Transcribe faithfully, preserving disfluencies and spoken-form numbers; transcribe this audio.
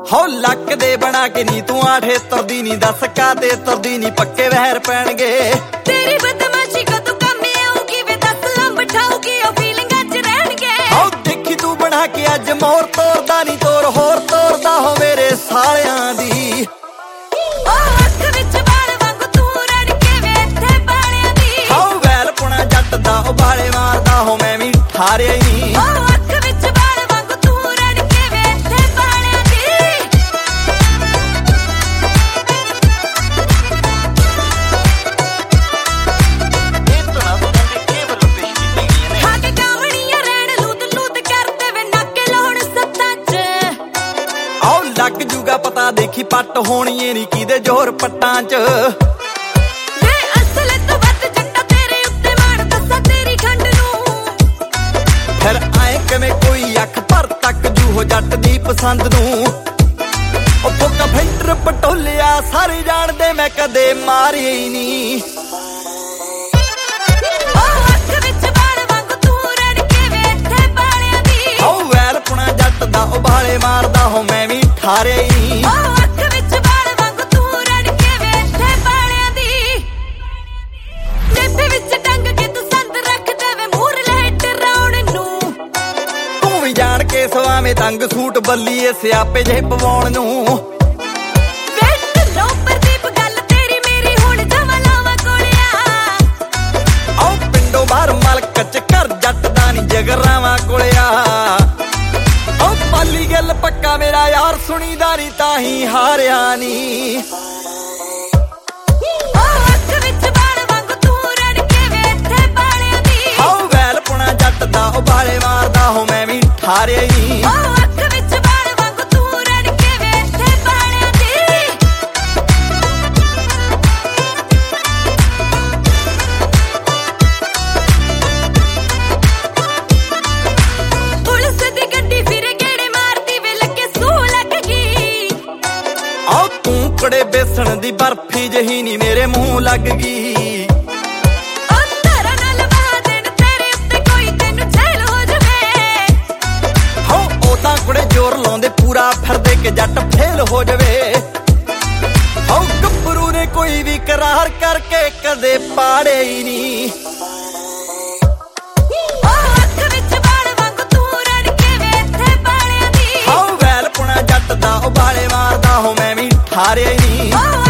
ਹੋ ਲੱਕ ਦੇ ਬਣਾ ਕੇ ਨੀ ਤੂੰ ਆਠੇ ਤੁਰਦੀ ਨੀ ਦੱਸ ਕਾਤੇ ਤੁਰਦੀ ਨੀ ਪੱਕੇ ਵਹਿਰ ਪੈਣਗੇ ਤੇਰੀ ਬਦਮਾਸ਼ੀ ਕਦੋਂ ਕੰਮ ਆਊਗੀ ਵੇ ਦੱਸ ਲੰਬ ਠਾਊਗੀ ਉਹ ਫੀਲਿੰਗਾਂ ਚ ਰਹਿਣਗੇ ਹੋ ਦੇਖੀ ਤੂੰ ਬਣਾ ਕੇ ਅੱਜ ਮੋਰ ਤੋਰਦਾ ਨੀ ਤੋਰ ਹੋਰ ਤੋਰਦਾ ਹੋ ਮੇਰੇ ਸਾਲਿਆਂ ਦੀ ਉਹ ਅੱਖ ਵਿੱਚ ਵਾਲ ਵਾਂਗੂ ਤੂੰ ਰੜ ਕੇ ਵੇ ਇੱਥੇ ਬਾਲਿਆਂ ਦੀ ਹੋ ਵੈਲ ਪੁਣਾ ਜੱਟ ਦਾ ਉਬਾਲੇ ਮਾਰਦਾ ਹੋ ਮੈਂ ਵੀ ਠਾਰਿਆ ਹੀ ਉਹ ਅੱਖ ਵਿੱਚ ਵਾਲ ਵਾਂਗੂ ਤੂੰ ਰੜ ਕੇ ਵੇ ਇੱਥੇ ਬਾਲਿਆਂ ਦੀ ਖਾ ਕੇ ਕਾਵਣੀਆਂ ਰਹਿਣ ਲੂਤ ਲੂਤ ਕਰਦੇ ਵੇ ਨੱਕ ਲਾਉਣ ਸੱਤਾਂ ਚ ਆਓ ਲੱਗ ਜੂਗਾ ਪਤਾ ਦੇਖੀ ਪੱਟ ਹੋਣੀ ਏ ਨੀ ਕਿਦੇ ਜ਼ੋਰ ਪੱਟਾਂ ਚ ਵੇ ਅਸਲ ਤੋਂ ਵੱਧ ਜੱਟਾ ਤੇਰੇ ਉੱਤੇ ਮਾਣ ਦੱਸਾਂ ਤੇਰੀ ਖੰਡ ਨੂੰ ਫਿਰ ਆਏ ਕਿਵੇਂ ਕੋਈ ਅੱਖ ਭਰ ਤੱਕ ਜੂ ਹੋ ਜੱਟ ਦੀ ਪਸੰਦ ਨੂੰ ਉਹ ਫੋਕਾ ਫੈਂਟਰ ਪਟੋਲਿਆ ਸਾਰੇ ਜਾਣਦੇ ਮੈਂ ਕਦੇ ਮਾਰਿਆ ਹੀ ਨਹੀਂ ਉਹ ਅੱਖ ਵਿੱਚ ਵਾਲ ਵਾਂਗੂ ਤੂੰ ਰੜ ਕੇ ਵੇ ਇੱਥੇ ਬਾਲਿਆਂ ਦੀ ਹੋ ਵੈਲ ਪੁਣਾ ਜੱਟ ਦਾ ਉਬਾਲੇ ਮਾਰਦਾ ਹੋ ਮੈਂ ਵੀ ਠਾਰਿਆ ਹੀ ਨਹੀਂ ਉਹ ਅੱਖ ਵਿੱਚ ਵਾਲ ਵਾਂਗੂ ਤੂੰ ਰੜ ਕੇ ਵੇ ਇੱਥੇ ਬਾਲਿਆਂ ਦੀ ਜੇਬੇ ਵਿੱਚ ਟੰਗ ਕੇ ਤੂੰ ਸੰਦ ਰੱਖਦਾ ਵੇ ਮੂਰ ਲੈ ਡਰਾਉਣ ਨੂੰ ਤੂੰ ਵੀ ਜਾਣ ਕੇ ਸਵਾਵੇਂ ਤੰਗ ਸੂਟ ਬੱਲੀਏ ਸਿਆਪੇ ਜਿਹੇ ਪਵਾਉਣ ਨੂੰ ਵੇਟ ਲੋ ਪ੍ਰਦੀਪ ਗੱਲ ਤੇਰੀ ਮੇਰੀ ਹੁਣ ਜਮਾਂ ਲਾਵਾਂ ਕੋਲਿਆ ਆਓ ਪਿੰਡੋਂ ਬਾਹਰ ਮਲਕ ਚ ਘਰ ਜੱਟ ਦਾ ਨੀ ਜਗਰਾਵਾਂ ਕੋਲਿਆ ਆਓ ਪਾਲੀ ਗੱਲ ਪੱਕਾ ਮੇਰਾ ਯਾਰ ਸੁਣੀਦਾ ਨੀ ਤਾਂ ਹੀ ਹਾਰਿਆ ਨੀ ਉਹ ਅੱਖ ਵਿੱਚ ਵਾਲ ਵਾਂਗੂ ਤੂੰ ਰੜ ਕੇ ਵੇ ਇੱਥੇ ਬਾਲਿਆਂ ਦੀ ਆਓ ਵੈਲ ਪੁਣਾ ਜੱਟ ਦਾ ਉਬਾਲੇ ਮਾਰਦਾ ਹੋ ਮੈਂ ਵੀ ਠਾਰਿਆ ਹੀ ਉਹ ਅੱਖ ਵਿੱਚ ਵਾਲ ਵਾਂਗੂ ਤੂੰ ਰੜ ਕੇ ਵੇ ਇੱਥੇ ਬਾਲਿਆਂ ਦੀ ਪੁਲਿਸ ਦੀ ਗੱਡੀ ਫਿਰੇ ਗੇੜੇ ਮਾਰਦੀ ਵੇ ਲੱਗੇ ਸੂਹ ਲੱਗ ਗਈ ਆਓ ਤੂੰ ਕੜੇ ਬੇਸਣ ਦੀ ਬਰਫੀ ਜਹੀ ਨੀ ਮੇਰੇ ਮੂੰਹ ਲੱਗ ਗਈ ਉਹ ਧਾਰਾਂ ਨਾਲ ਵਹਾ ਦੇਣ ਤੇਰੇ ਉੱਤੇ ਕੋਈ ਤੈਨੂੰ ਝੇਲ ਹੋ ਜਾਵੇ ਹੋ ਉਹ ਤਾਂ ਕੁੜੇ ਜ਼ੋਰ ਲਾਉਂਦੇ ਪੂਰਾ ਫਿਰਦੇ ਕਿ ਜੱਟ ਫੇਲ ਹੋ ਜਾਵੇ ਹੋ ਗੱਭਰੂ ਨੇ ਕੋਈ ਵੀ ਕਰਾਰ ਕਰਕੇ ਕਦੇ ਪਾੜੇ ਹੀ ਨਹੀਂ ਉਹ ਅੱਖ ਵਿੱਚ ਵਾਲ ਵਾਂਗੂ ਤੂੰ ਰੜ ਕੇ ਵੇ ਇੱਥੇ ਬਾਲਿਆਂ ਦੀ ਹੋ ਵੈਲ ਪੁਣਾ ਜੱਟ ਦਾ ਉਬਾਲੇ ਮਾਰਦਾ ਹੋ ਮੈਂ ਵੀ ਠਾਰਿਆ ਹੀ ਨਹੀਂ ਉਹ